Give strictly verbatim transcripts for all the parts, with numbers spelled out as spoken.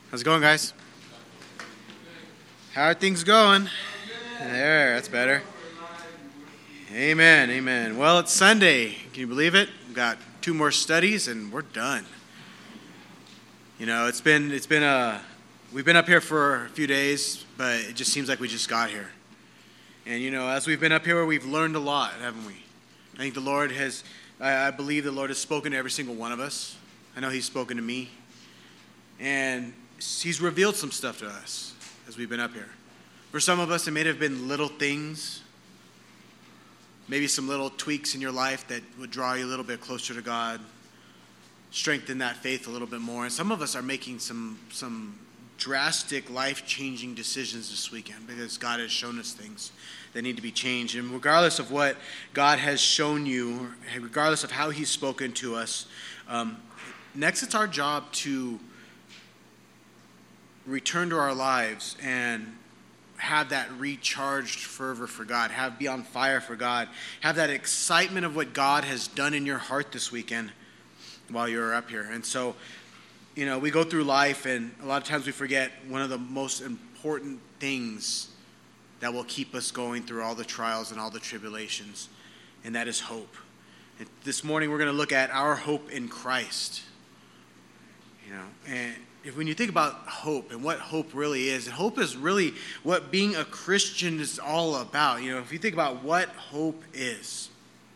How's it going, guys? How are things going? There, that's better. Amen, amen. Well, it's Sunday. Can you believe it? We've got two more studies and we're done. You know, it's been it's been a we've been up here for a few days, but it just seems like we just got here. And you know, as we've been up here, we've learned a lot, haven't we? I think the Lord has. I, I believe the Lord has spoken to every single one of us. I know He's spoken to me, and He's revealed some stuff to us as we've been up here. For some of us, it may have been little things, maybe some little tweaks in your life that would draw you a little bit closer to God, strengthen that faith a little bit more. And some of us are making some some drastic, life-changing decisions this weekend because God has shown us things that need to be changed. And regardless of what God has shown you, regardless of how He's spoken to us, um, next it's our job to return to our lives and have that recharged fervor for God, have be on fire for God, have that excitement of what God has done in your heart this weekend while you're up here. And so, you know, we go through life and a lot of times we forget one of the most important things that will keep us going through all the trials and all the tribulations, and that is hope. And this morning we're going to look at our hope in Christ. You know, and if when you think about hope and what hope really is, and hope is really what being a Christian is all about. You know, if you think about what hope is,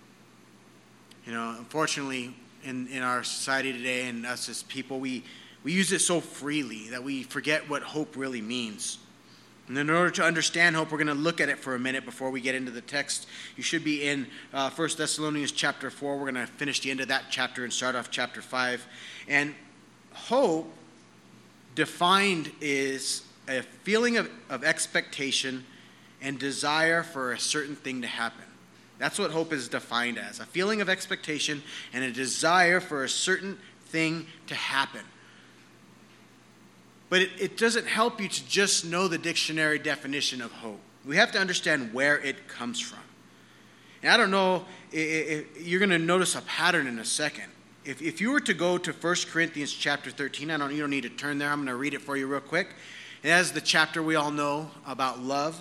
you know, unfortunately in, in our society today and us as people, we, we use it so freely that we forget what hope really means. And in order to understand hope, we're going to look at it for a minute before we get into the text. You should be in uh, First Thessalonians chapter four. We're going to finish the end of that chapter and start off chapter five. And hope defined is a feeling of, of expectation and desire for a certain thing to happen. That's what hope is defined as, a feeling of expectation and a desire for a certain thing to happen. But it, it doesn't help you to just know the dictionary definition of hope. We have to understand where it comes from. And I don't know, if, if you're going to notice a pattern in a second. If if you were to go to First Corinthians chapter thirteen, I don't you don't need to turn there. I'm going to read it for you real quick. It has the chapter we all know about love.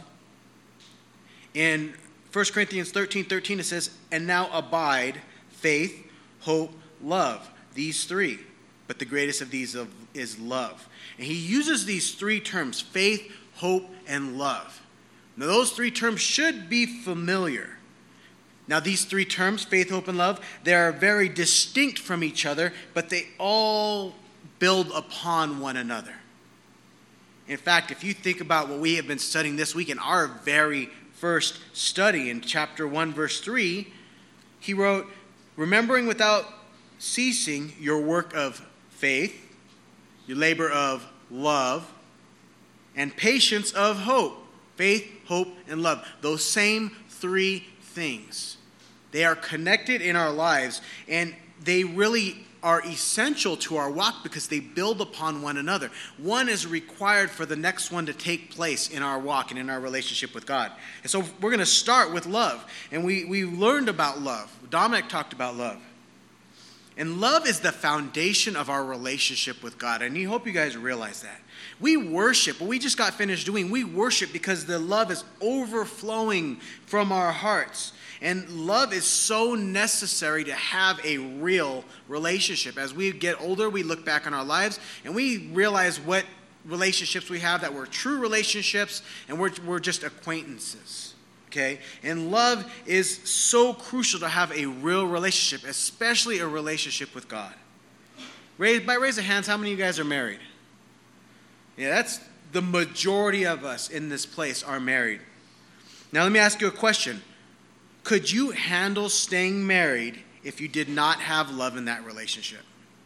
In First Corinthians thirteen thirteen, it says, "And now abide faith, hope, love, these three. But the greatest of these is love." And he uses these three terms, faith, hope, and love. Now those three terms should be familiar. Now, these three terms, faith, hope, and love, they are very distinct from each other, but they all build upon one another. In fact, if you think about what we have been studying this week in our very first study in chapter one, verse three, he wrote, "Remembering without ceasing your work of faith, your labor of love, and patience of hope." Faith, hope, and love. Those same three things. They are connected in our lives, and they really are essential to our walk because they build upon one another. One is required for the next one to take place in our walk and in our relationship with God. And so we're going to start with love. And we, we learned about love. Dominic talked about love. And love is the foundation of our relationship with God. And I hope you guys realize that. We worship, what we just got finished doing, we worship because the love is overflowing from our hearts. And love is so necessary to have a real relationship. As we get older, we look back on our lives and we realize what relationships we have that were true relationships and we're, we're just acquaintances. Okay? And love is so crucial to have a real relationship, especially a relationship with God. Raise, by raise of hands, how many of you guys are married? Yeah, that's the majority of us in this place are married. Now let me ask you a question. Could you handle staying married if you did not have love in that relationship?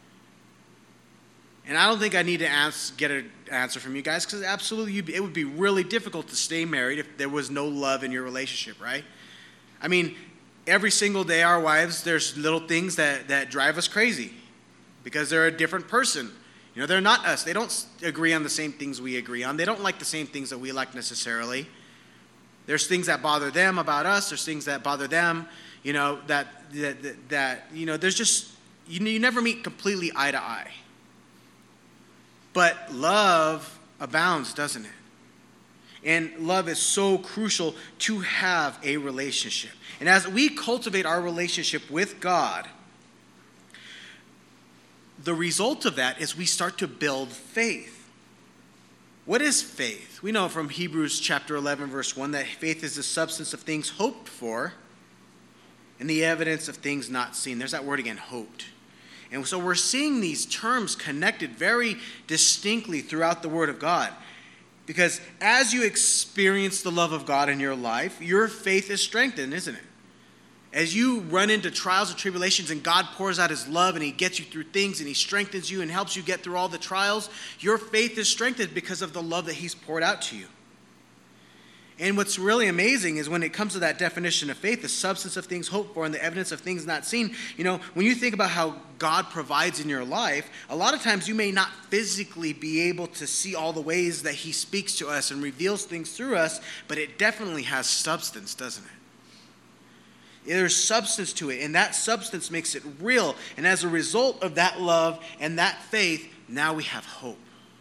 And I don't think I need to ask, get an answer from you guys because absolutely it would be really difficult to stay married if there was no love in your relationship, right? I mean, every single day our wives, there's little things that, that drive us crazy because they're a different person. You know, they're not us. They don't agree on the same things we agree on. They don't like the same things that we like necessarily. There's things that bother them about us. There's things that bother them, you know, that, that, that, that you know, there's just, you, you never meet completely eye to eye. But love abounds, doesn't it? And love is so crucial to have a relationship. And as we cultivate our relationship with God, the result of that is we start to build faith. What is faith? We know from Hebrews chapter eleven, verse one, that faith is the substance of things hoped for and the evidence of things not seen. There's that word again, hoped. And so we're seeing these terms connected very distinctly throughout the Word of God. Because as you experience the love of God in your life, your faith is strengthened, isn't it? As you run into trials and tribulations and God pours out his love and he gets you through things and he strengthens you and helps you get through all the trials, your faith is strengthened because of the love that he's poured out to you. And what's really amazing is when it comes to that definition of faith, the substance of things hoped for and the evidence of things not seen, you know, when you think about how God provides in your life, a lot of times you may not physically be able to see all the ways that he speaks to us and reveals things through us, but it definitely has substance, doesn't it? There's substance to it, and that substance makes it real. And as a result of that love and that faith, now we have hope.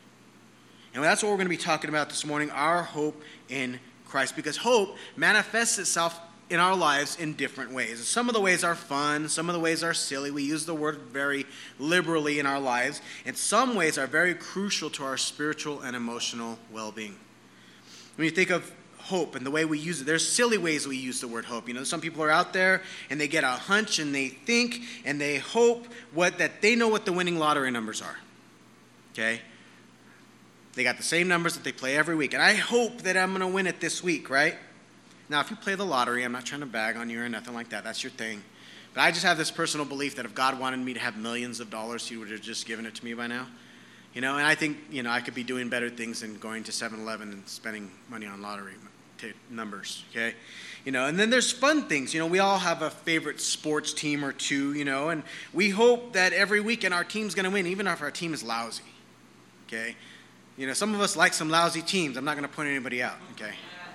And that's what we're going to be talking about this morning, our hope in Christ. Because hope manifests itself in our lives in different ways. Some of the ways are fun. Some of the ways are silly. We use the word very liberally in our lives. And some ways are very crucial to our spiritual and emotional well-being. When you think of hope and the way we use it, there's silly ways we use the word hope. You know, some people are out there and they get a hunch and they think and they hope what that they know what the winning lottery numbers are. Okay? They got the same numbers that they play every week. And I hope that I'm going to win it this week, right? Now, if you play the lottery, I'm not trying to bag on you or nothing like that. That's your thing. But I just have this personal belief that if God wanted me to have millions of dollars, he would have just given it to me by now. You know, and I think, you know, I could be doing better things than going to seven eleven and spending money on lottery t- numbers, okay? You know, and then there's fun things. You know, we all have a favorite sports team or two, you know, and we hope that every weekend our team's going to win, even if our team is lousy, okay? You know, some of us like some lousy teams. I'm not going to point anybody out, okay?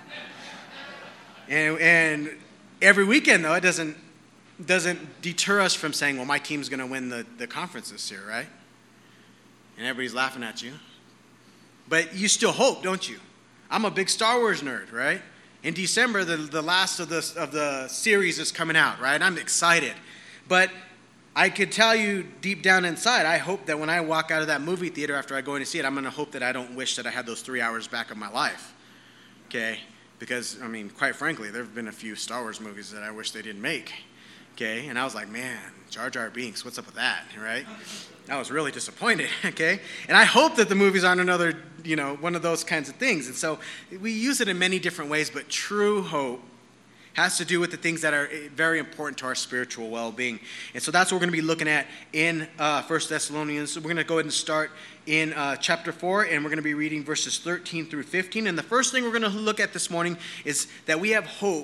And, and every weekend, though, it doesn't doesn't deter us from saying, well, my team's going to win the, the conference this year, right? And everybody's laughing at you. But you still hope, don't you? I'm a big Star Wars nerd, right? In December, the, the last of the, of the series is coming out, right? I'm excited. But I could tell you deep down inside, I hope that when I walk out of that movie theater after I go in to see it, I'm going to hope that I don't wish that I had those three hours back of my life, okay? Because, I mean, quite frankly, there have been a few Star Wars movies that I wish they didn't make, okay? And I was like, man, Jar Jar Binks, what's up with that, right? I was really disappointed, okay? And I hope that the movies aren't another, you know, one of those kinds of things. And so we use it in many different ways, but true hope has to do with the things that are very important to our spiritual well-being. And so that's what we're going to be looking at in uh, First Thessalonians. So we're going to go ahead and start in uh, chapter four, and we're going to be reading verses thirteen through fifteen. And the first thing we're going to look at this morning is that we have hope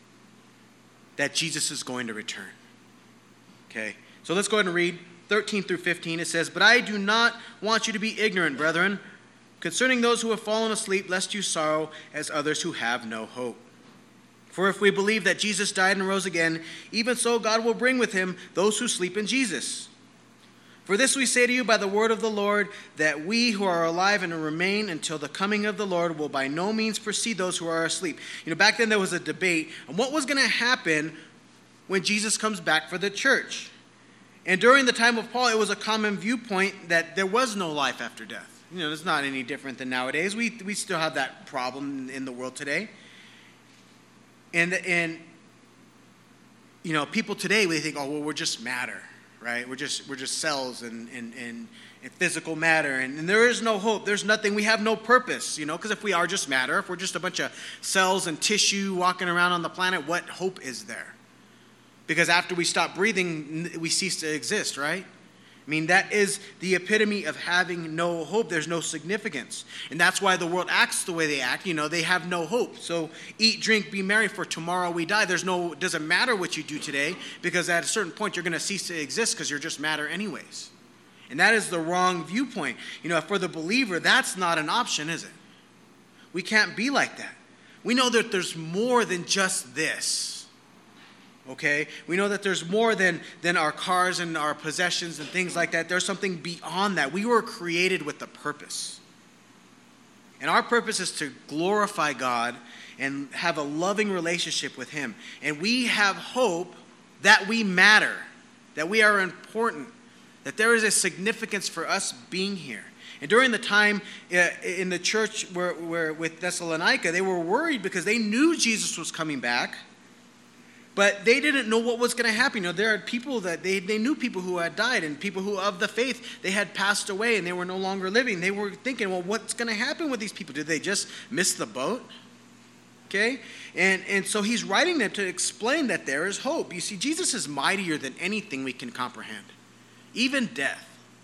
that Jesus is going to return. Okay, so let's go ahead and read thirteen through fifteen. It says, "But I do not want you to be ignorant, brethren, concerning those who have fallen asleep, lest you sorrow as others who have no hope. For if we believe that Jesus died and rose again, even so God will bring with him those who sleep in Jesus. For this we say to you by the word of the Lord, that we who are alive and remain until the coming of the Lord will by no means precede those who are asleep." You know, back then there was a debate on what was going to happen when Jesus comes back for the church. And during the time of Paul, it was a common viewpoint that there was no life after death. You know, it's not any different than nowadays. We we still have that problem in the world today. And, and you know, people today, they think, oh, well, we're just matter, right? We're just we're just cells and, and, and, and physical matter. And, and there is no hope. There's nothing. We have no purpose, you know, because if we are just matter, if we're just a bunch of cells and tissue walking around on the planet, what hope is there? Because after we stop breathing, we cease to exist, right? I mean, that is the epitome of having no hope. There's no significance. And that's why the world acts the way they act. You know, they have no hope. So eat, drink, be merry, for tomorrow we die. There's no, it doesn't matter what you do today, because at a certain point you're going to cease to exist because you're just matter anyways. And that is the wrong viewpoint. You know, for the believer, that's not an option, is it? We can't be like that. We know that there's more than just this. okay? We know that there's more than, than our cars and our possessions and things like that. There's something beyond that. We were created with a purpose. And our purpose is to glorify God and have a loving relationship with Him. And we have hope that we matter, that we are important, that there is a significance for us being here. And during the time uh, in the church where, where with Thessalonica, they were worried because they knew Jesus was coming back, but they didn't know what was going to happen. You know, there are people that they, they knew people who had died and people who of the faith, they had passed away and they were no longer living. They were thinking, well, what's going to happen with these people? Did they just miss the boat? Okay? And, and so he's writing them to explain that there is hope. You see, Jesus is mightier than anything we can comprehend, even death.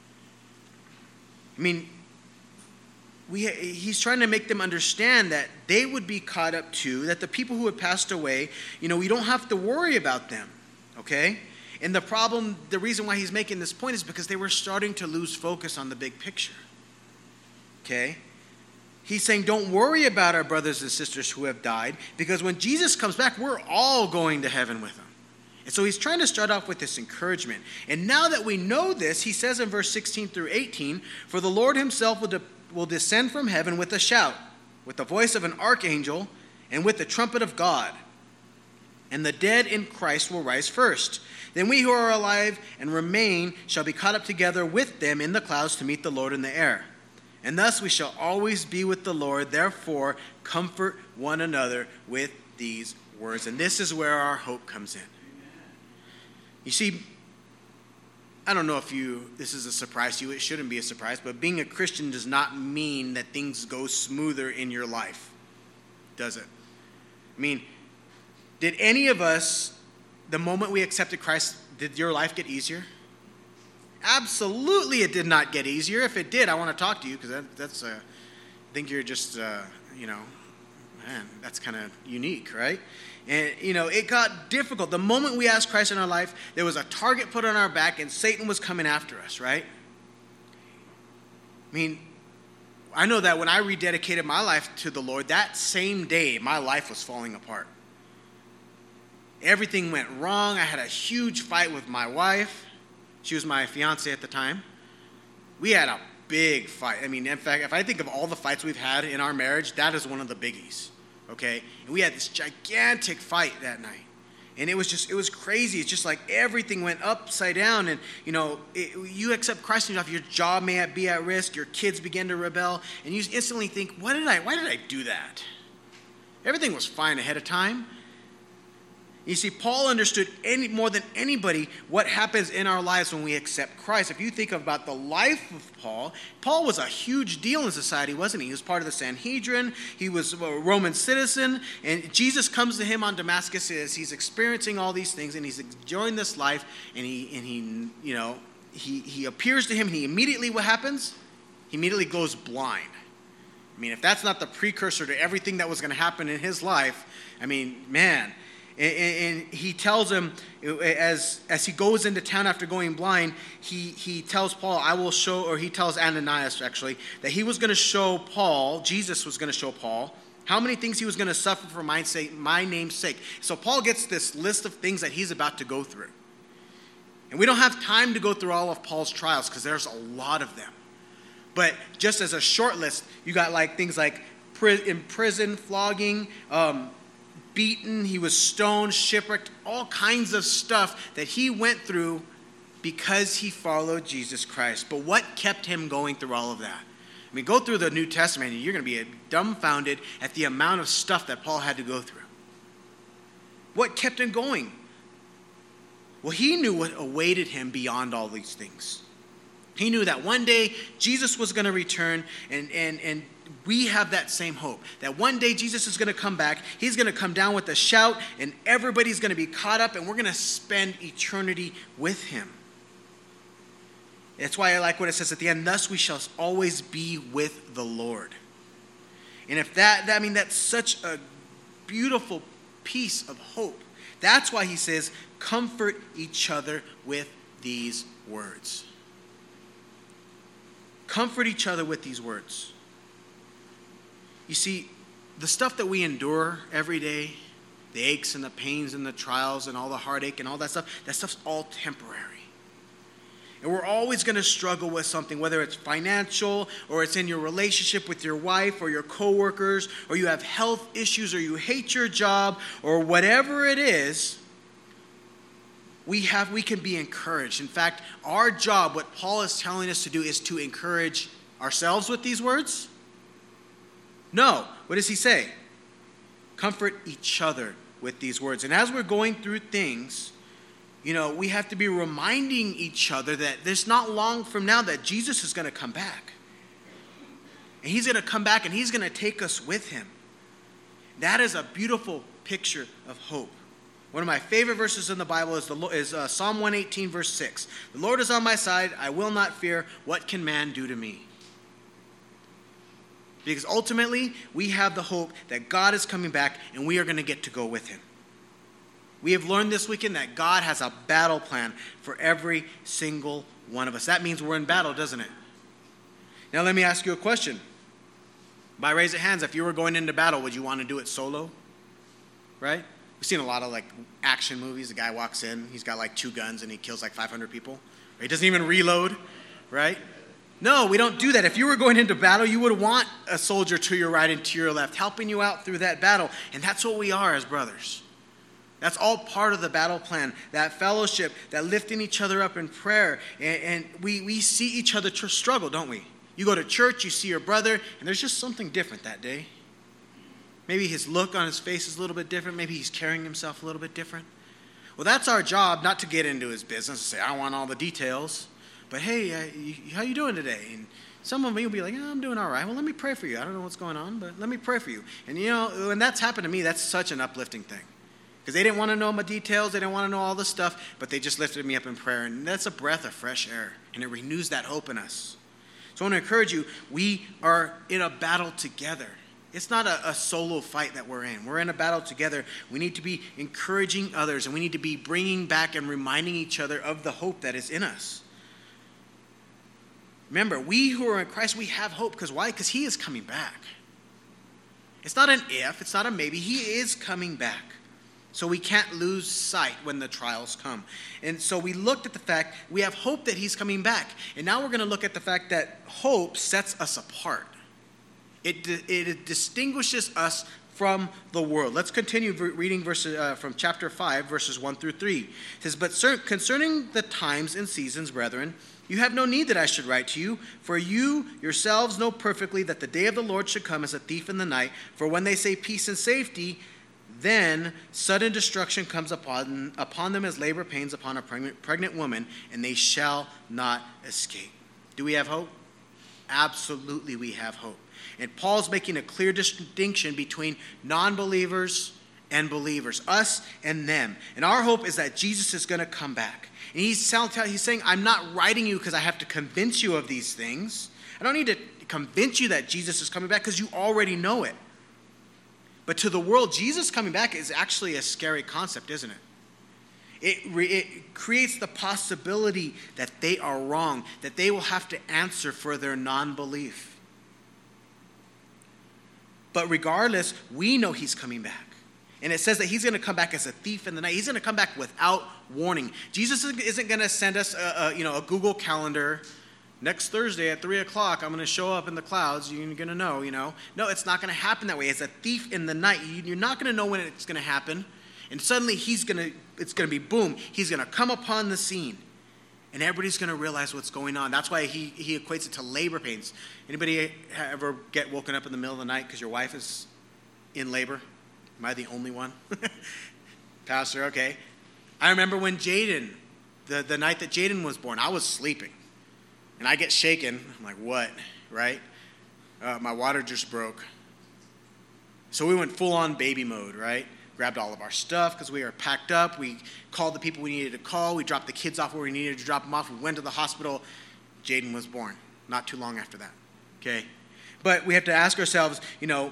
I mean, we, he's trying to make them understand that they would be caught up too, that the people who had passed away, you know, we don't have to worry about them, okay? And the problem, the reason why he's making this point is because they were starting to lose focus on the big picture, okay? He's saying, don't worry about our brothers and sisters who have died, because when Jesus comes back, we're all going to heaven with him. And so he's trying to start off with this encouragement. And now that we know this, he says in verse sixteen through eighteen, for the Lord himself will, de- will descend from heaven with a shout, with the voice of an archangel, and with the trumpet of God. And the dead in Christ will rise first. Then we who are alive and remain shall be caught up together with them in the clouds to meet the Lord in the air. And thus we shall always be with the Lord. Therefore, comfort one another with these words. And this is where our hope comes in. You see, I don't know if you this is a surprise to you. It shouldn't be a surprise. But being a Christian does not mean that things go smoother in your life, does it? I mean, did any of us, the moment we accepted Christ, did your life get easier? Absolutely it did not get easier. If it did, I want to talk to you because that, that's, uh, I think you're just, uh, you know, man, that's kind of unique, right? And, you know, it got difficult. The moment we asked Christ in our life, there was a target put on our back and Satan was coming after us, right? I mean, I know that when I rededicated my life to the Lord, that same day, my life was falling apart. Everything went wrong. I had a huge fight with my wife. She was my fiance at the time. We had a big fight. I mean, in fact, if I think of all the fights we've had in our marriage, that is one of the biggies, okay? And we had this gigantic fight that night. And it was just, it was crazy. It's just like everything went upside down. And, you know, it, you accept Christ in your life, your job may be at risk, your kids begin to rebel, and you instantly think, what did I, why did I do that? Everything was fine ahead of time. You see, Paul understood any, more than anybody what happens in our lives when we accept Christ. If you think about the life of Paul, Paul was a huge deal in society, wasn't he? He was part of the Sanhedrin. He was a Roman citizen. And Jesus comes to him on Damascus as he's experiencing all these things, and he's enjoying this life. And he, and he, you know, he, he appears to him, and he immediately, what happens? He immediately goes blind. I mean, if that's not the precursor to everything that was going to happen in his life, I mean, man. And, and he tells him, as as he goes into town after going blind, he, he tells Paul, I will show, or he tells Ananias actually, that he was going to show Paul, Jesus was going to show Paul, how many things he was going to suffer for my sake, my name's sake. So Paul gets this list of things that he's about to go through. And we don't have time to go through all of Paul's trials because there's a lot of them. But just as a short list, you got like things like in prison, flogging, um, beaten, he was stoned, shipwrecked, all kinds of stuff that he went through because he followed Jesus Christ. But what kept him going through all of that? I mean, go through the New Testament and you're going to be dumbfounded at the amount of stuff that Paul had to go through. What kept him going? Well, he knew what awaited him beyond all these things. He knew that one day Jesus was going to return, and, and, and we have that same hope. That one day Jesus is going to come back. He's going to come down with a shout, and everybody's going to be caught up, and we're going to spend eternity with him. That's why I like what it says at the end, thus we shall always be with the Lord. And if that, that I mean, that's such a beautiful piece of hope. That's why he says, comfort each other with these words. Comfort each other with these words. You see, the stuff that we endure every day, The aches and the pains and the trials and all the heartache and all that stuff, that stuff's all temporary. And we're always going to struggle with something, whether it's financial or it's in your relationship with your wife or your coworkers, or you have health issues or you hate your job or whatever it is. We have, we can be encouraged. In fact, our job, what Paul is telling us to do, is to encourage ourselves with these words. No. What does he say? Comfort each other with these words. And as we're going through things, you know, we have to be reminding each other that there's not long from now that Jesus is going to come back. And he's going to come back and he's going to take us with him. That is a beautiful picture of hope. One of my favorite verses in the Bible is, the, is uh, Psalm one eighteen, verse six. The Lord is on my side. I will not fear. What can man do to me? Because ultimately, we have the hope that God is coming back and we are going to get to go with him. We have learned this weekend that God has a battle plan for every single one of us. That means we're in battle, doesn't it? Now let me ask you a question. By raise of hands, if you were going into battle, would you want to do it solo? Right? We've seen a lot of like action movies. The guy walks in, he's got like two guns and he kills like five hundred people. He doesn't even reload, right? No, we don't do that. If you were going into battle, you would want a soldier to your right and to your left, helping you out through that battle. And that's what we are as brothers. That's all part of the battle plan, that fellowship, that lifting each other up in prayer. And, and we, we see each other tr- struggle, don't we? You go to church, you see your brother, and there's just something different that day. Maybe his look on his face is a little bit different. Maybe he's carrying himself a little bit different. Well, that's our job, not to get into his business and say, I want all the details. But hey, uh, you, how you doing today? And some of me will be like, oh, I'm doing all right. Well, let me pray for you. I don't know what's going on, but let me pray for you. And you know, when that's happened to me, that's such an uplifting thing. Because they didn't want to know my details. They didn't want to know all the stuff, but they just lifted me up in prayer. And that's a breath of fresh air, and it renews that hope in us. So I want to encourage you, we are in a battle together. It's not a, a solo fight that we're in. We're in a battle together. We need to be encouraging others, and we need to be bringing back and reminding each other of the hope that is in us. Remember, we who are in Christ, we have hope. Because why? Because he is coming back. It's not an if, it's not a maybe. He is coming back. So we can't lose sight when the trials come. And so we looked at the fact we have hope that he's coming back. And now we're going to look at the fact that hope sets us apart. It, it distinguishes us from the world. Let's continue reading verses, uh, from chapter five, verses one through three. It says, but concerning the times and seasons, brethren, you have no need that I should write to you, for you yourselves know perfectly that the day of the Lord should come as a thief in the night. For when they say peace and safety, then sudden destruction comes upon, upon them as labor pains upon a pregnant, pregnant woman, and they shall not escape. Do we have hope? Absolutely we have hope. And Paul's making a clear distinction between non-believers and believers, us and them. And our hope is that Jesus is going to come back. And he's, he's saying, I'm not writing you because I have to convince you of these things. I don't need to convince you that Jesus is coming back because you already know it. But to the world, Jesus coming back is actually a scary concept, isn't it? It, it creates the possibility that they are wrong, that they will have to answer for their non-belief. But regardless, we know he's coming back. And it says that he's going to come back as a thief in the night. He's going to come back without warning. Jesus isn't going to send us a, a, you know, a Google calendar. Next Thursday at three o'clock, I'm going to show up in the clouds. You're going to know, you know. No, it's not going to happen that way. It's a thief in the night. You're not going to know when it's going to happen. And suddenly he's going to, it's going to be boom. He's going to come upon the scene. And everybody's going to realize what's going on. That's why he, he equates it to labor pains. Anybody ever get woken up in the middle of the night because your wife is in labor? Am I the only one? Pastor, okay. I remember when Jaden, the, the night that Jaden was born, I was sleeping. And I get shaken. I'm like, what? Right? Uh, my water just broke. So we went full on baby mode, right? Grabbed all of our stuff because we were packed up. We called the people we needed to call. We dropped the kids off where we needed to drop them off. We went to the hospital. Jaden was born not too long after that. Okay? But we have to ask ourselves, you know,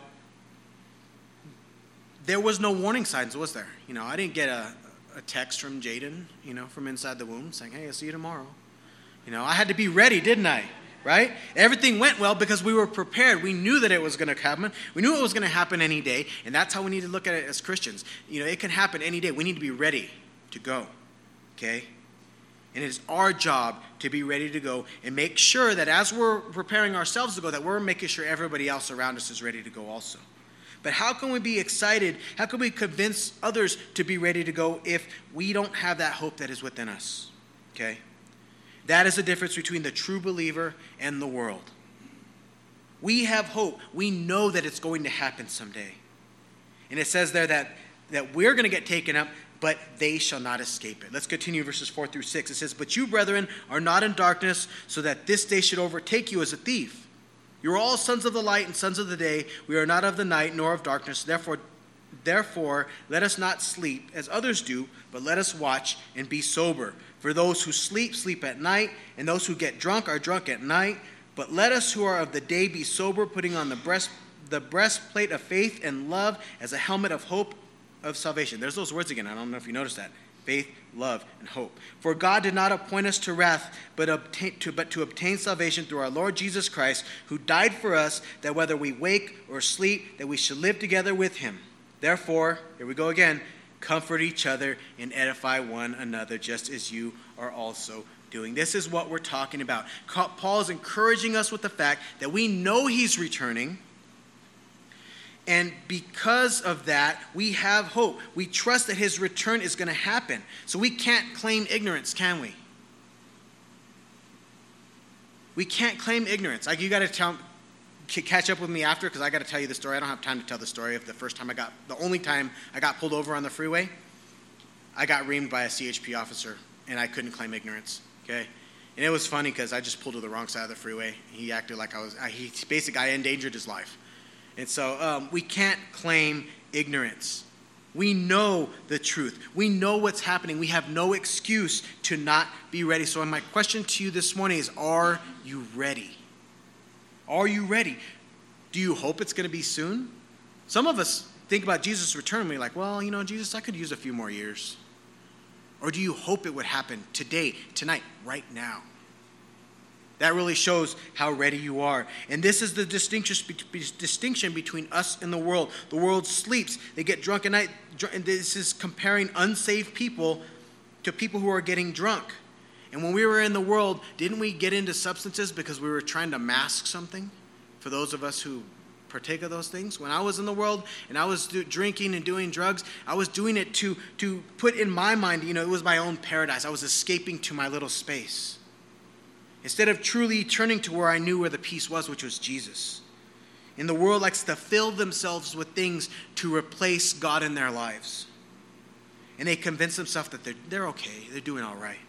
there was no warning signs, was there? You know, I didn't get a, a text from Jaden, you know, from inside the womb saying, hey, I'll see you tomorrow. You know, I had to be ready, didn't I? right? Everything went well because we were prepared. We knew that it was going to happen. We knew it was going to happen any day, and that's how we need to look at it as Christians. You know, it can happen any day. We need to be ready to go, okay? And it is our job to be ready to go and make sure that as we're preparing ourselves to go, that we're making sure everybody else around us is ready to go also. But how can we be excited? How can we convince others to be ready to go if we don't have that hope that is within us, okay? That is the difference between the true believer and the world. We have hope. We know that it's going to happen someday. And it says there that, that we're going to get taken up, but they shall not escape it. Let's continue verses four through six. It says, "But you, brethren, are not in darkness, so that this day should overtake you as a thief. You are all sons of the light and sons of the day. We are not of the night nor of darkness. Therefore, therefore, let us not sleep as others do, but let us watch and be sober. For those who sleep, sleep at night, and those who get drunk are drunk at night. But let us who are of the day be sober, putting on the breast, the breastplate of faith and love as a helmet of hope of salvation." There's those words again. I don't know if you noticed that. Faith, love, and hope. "For God did not appoint us to wrath, but, obtain, to, but to obtain salvation through our Lord Jesus Christ, who died for us, that whether we wake or sleep, that we should live together with him. Therefore," here we go again, "comfort each other and edify one another, just as you are also doing." This is what we're talking about. Paul is encouraging us with the fact that we know he's returning, and because of that, we have hope. We trust that his return is going to happen. So we can't claim ignorance, can we? We can't claim ignorance. Like, you got to tell, catch up with me after, because I got to tell you the story. I don't have time to tell the story of the first time I got, the only time I got pulled over on the freeway. I got reamed by a C H P officer, and I couldn't claim ignorance, okay? And it was funny because I just pulled to the wrong side of the freeway. He acted like I was, he basically, I endangered his life. And so um, we can't claim ignorance. We know the truth. We know what's happening. We have no excuse to not be ready. So my question to you this morning is, are you ready? Are you ready? Do you hope it's going to be soon? Some of us think about Jesus' return and we're like, well, you know, Jesus, I could use a few more years. Or do you hope it would happen today, tonight, right now? That really shows how ready you are. And this is the distinction between us and the world. The world sleeps. They get drunk at night. And this is comparing unsaved people to people who are getting drunk. And when we were in the world, didn't we get into substances because we were trying to mask something? For those of us who partake of those things. When I was in the world and I was do- drinking and doing drugs, I was doing it to, to put in my mind, you know, it was my own paradise. I was escaping to my little space, instead of truly turning to where I knew where the peace was, which was Jesus. And the world likes to fill themselves with things to replace God in their lives. And they convince themselves that they're, they're okay, they're doing all right.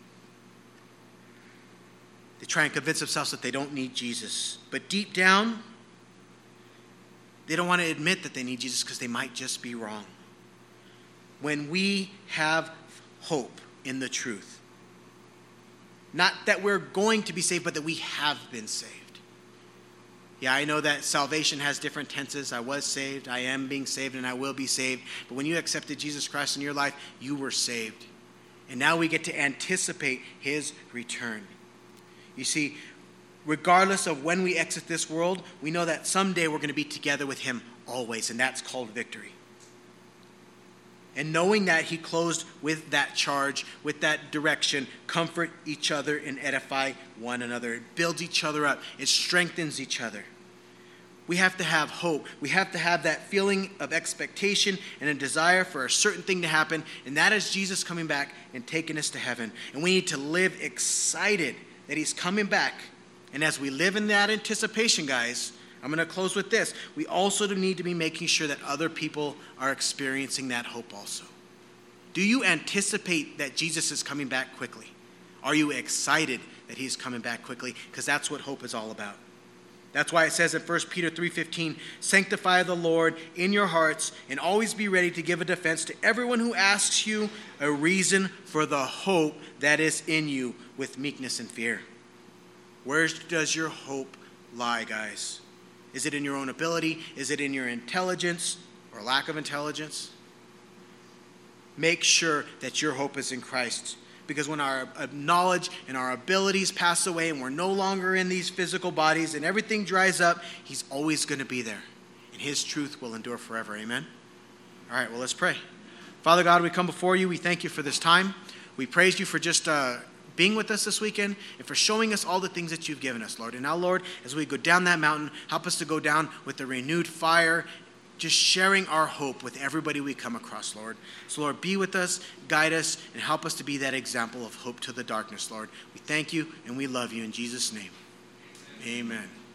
They try and convince themselves that they don't need Jesus. But deep down, they don't want to admit that they need Jesus because they might just be wrong. When we have hope in the truth, not that we're going to be saved, but that we have been saved. Yeah, I know that salvation has different tenses. I was saved, I am being saved, and I will be saved. But when you accepted Jesus Christ in your life, you were saved. And now we get to anticipate his return. You see, regardless of when we exit this world, we know that someday we're going to be together with him always, and that's called victory. And knowing that, he closed with that charge, with that direction: comfort each other and edify one another. It builds each other up. It strengthens each other. We have to have hope. We have to have that feeling of expectation and a desire for a certain thing to happen, and that is Jesus coming back and taking us to heaven. And we need to live excited that he's coming back. And as we live in that anticipation, guys, I'm going to close with this. We also need to be making sure that other people are experiencing that hope also. Do you anticipate that Jesus is coming back quickly? Are you excited that he's coming back quickly? Because that's what hope is all about. That's why it says in First Peter three fifteen, "Sanctify the Lord in your hearts and always be ready to give a defense to everyone who asks you a reason for the hope that is in you with meekness and fear." Where does your hope lie, guys? Is it in your own ability? Is it in your intelligence or lack of intelligence? Make sure that your hope is in Christ. because when our uh, knowledge and our abilities pass away and we're no longer in these physical bodies and everything dries up, he's always going to be there. And his truth will endure forever. Amen? All right, well, let's pray. Father God, we come before you. We thank you for this time. We praise you for just uh, being with us this weekend and for showing us all the things that you've given us, Lord. And now, Lord, as we go down that mountain, help us to go down with a renewed fire, just sharing our hope with everybody we come across, Lord. So, Lord, be with us, guide us, and help us to be that example of hope to the darkness, Lord. We thank you and we love you in Jesus' name. Amen.